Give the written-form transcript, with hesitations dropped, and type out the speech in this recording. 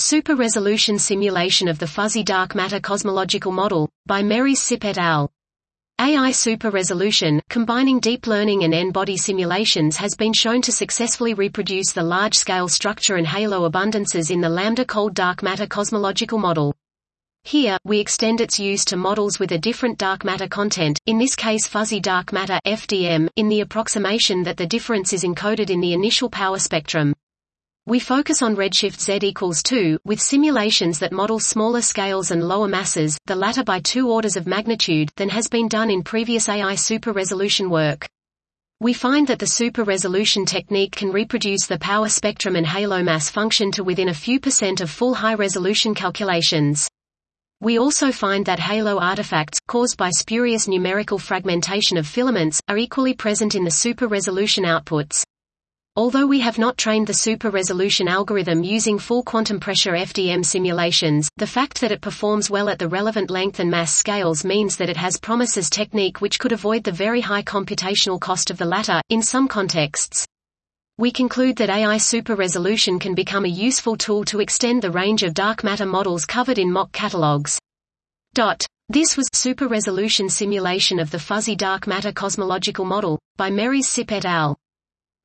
Super-resolution simulation of the fuzzy dark matter cosmological model, by Meries Sip et al. AI super-resolution, combining deep learning and N-body simulations, has been shown to successfully reproduce the large-scale structure and halo abundances in the lambda cold dark matter cosmological model. Here, we extend its use to models with a different dark matter content, in this case fuzzy dark matter (FDM), in the approximation that the difference is encoded in the initial power spectrum. We focus on redshift z equals 2, with simulations that model smaller scales and lower masses, the latter by 2 orders of magnitude, than has been done in previous AI super-resolution work. We find that the super-resolution technique can reproduce the power spectrum and halo mass function to within a few % of full high-resolution calculations. We also find that halo artifacts, caused by spurious numerical fragmentation of filaments, are equally present in the super-resolution outputs. Although we have not trained the super-resolution algorithm using full quantum pressure FDM simulations, the fact that it performs well at the relevant length and mass scales means that it has promise as technique which could avoid the very high computational cost of the latter, in some contexts. We conclude that AI super-resolution can become a useful tool to extend the range of dark matter models covered in mock catalogs. This was Super-resolution simulation of the fuzzy dark matter cosmological model, by Meries Sip et al.